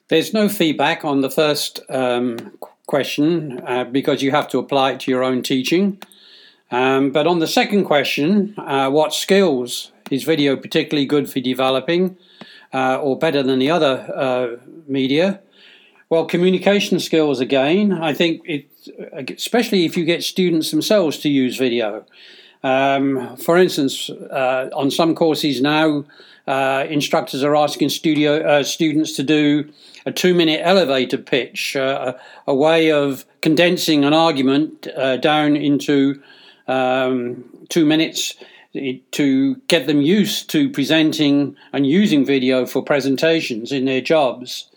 There's no feedback on the first question because you have to apply it to your own teaching. But on the second question, what skills is video particularly good for developing or better than the other media? Well, communication skills again. I think especially if you get students themselves to use video. For instance, on some courses now, instructors are asking students to do a 2-minute elevator pitch, a way of condensing an argument down into 2 minutes to get them used to presenting and using video for presentations in their jobs.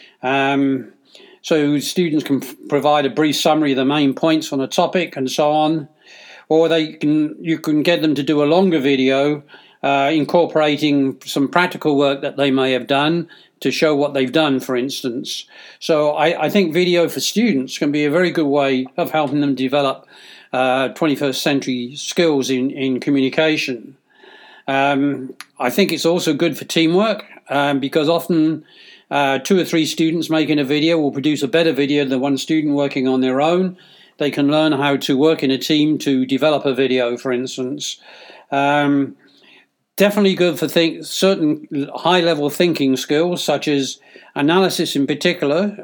So students can provide a brief summary of the main points on a topic and so on, or you can get them to do a longer video incorporating some practical work that they may have done to show what they've done, for instance. So I think video for students can be a very good way of helping them develop 21st century skills in communication. I think it's also good for teamwork because often 2 or 3 students making a video will produce a better video than one student working on their own. They can learn how to work in a team to develop a video, for instance. Definitely good for certain high-level thinking skills, such as analysis in particular.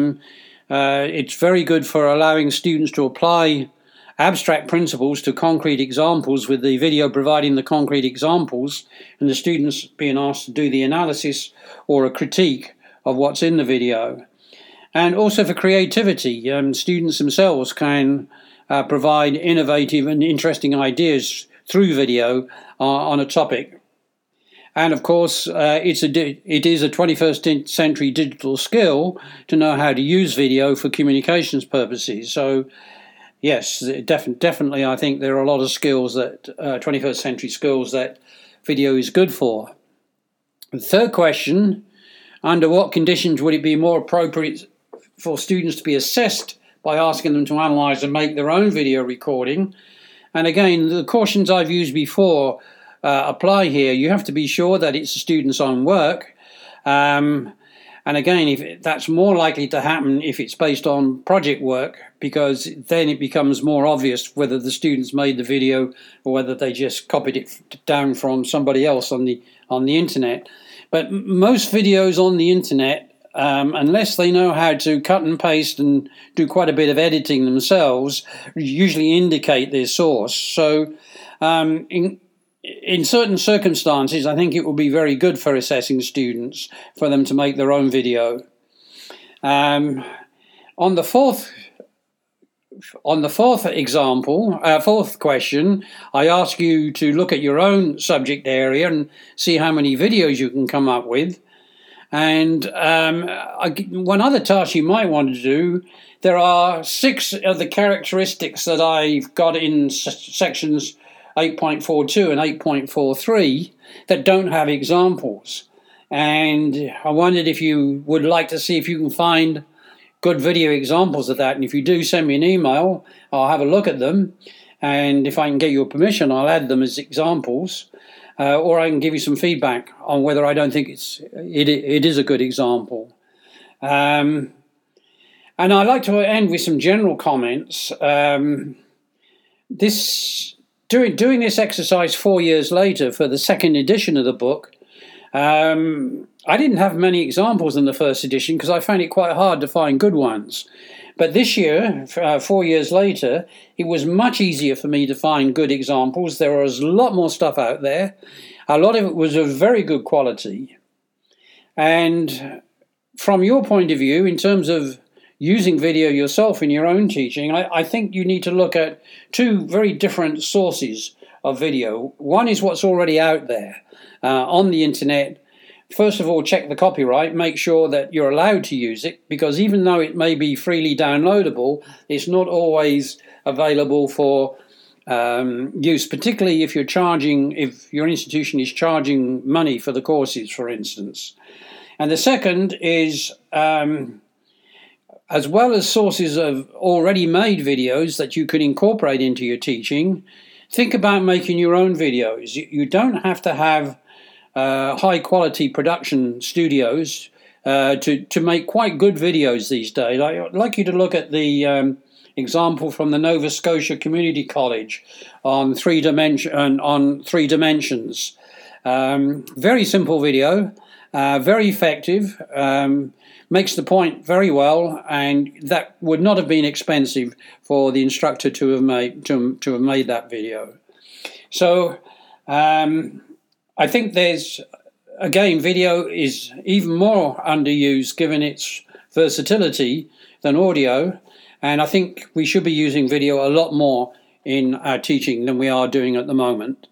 It's very good for allowing students to apply abstract principles to concrete examples, with the video providing the concrete examples and the students being asked to do the analysis or a critique of what's in the video. And also for creativity, students themselves can provide innovative and interesting ideas through video on a topic. And of course, it is a 21st century digital skill to know how to use video for communications purposes. So yes, definitely I think there are a lot of skills that 21st century skills that video is good for. The third question, under what conditions would it be more appropriate for students to be assessed by asking them to analyse and make their own video recording? And again, the cautions I've used before apply here. You have to be sure that it's the student's own work. And again, that's more likely to happen if it's based on project work, because then it becomes more obvious whether the students made the video or whether they just copied it down from somebody else on the internet. But most videos on the internet, unless they know how to cut and paste and do quite a bit of editing themselves, usually indicate their source. So in certain circumstances, I think it will be very good for assessing students for them to make their own video. On the fourth question, I ask you to look at your own subject area and see how many videos you can come up with. And one other task you might want to do, there are 6 of the characteristics that I've got in sections 8.42 and 8.43 that don't have examples. And I wondered if you would like to see if you can find good video examples of that. And if you do, send me an email. I'll have a look at them. And if I can get your permission, I'll add them as examples. Or I can give you some feedback on whether I don't think it is a good example. And I'd like to end with some general comments. Doing this exercise 4 years later for the second edition of the book, I didn't have many examples in the first edition because I found it quite hard to find good ones. But this year, 4 years later, it was much easier for me to find good examples. There was a lot more stuff out there. A lot of it was of very good quality. And from your point of view, in terms of using video yourself in your own teaching, I think you need to look at 2 very different sources of video. One is what's already out there on the internet. First of all, check the copyright, make sure that you're allowed to use it, because even though it may be freely downloadable, it's not always available for use, particularly if if your institution is charging money for the courses, for instance. And the second is, as well as sources of already made videos that you can incorporate into your teaching, think about making your own videos. You don't have to have high quality production studios. to make quite good videos these days. I'd like you to look at the example from the Nova Scotia Community College on three dimensions. Very simple video, very effective, makes the point very well, and that would not have been expensive for the instructor to have made that video. So I think video is even more underused given its versatility than audio, and I think we should be using video a lot more in our teaching than we are doing at the moment.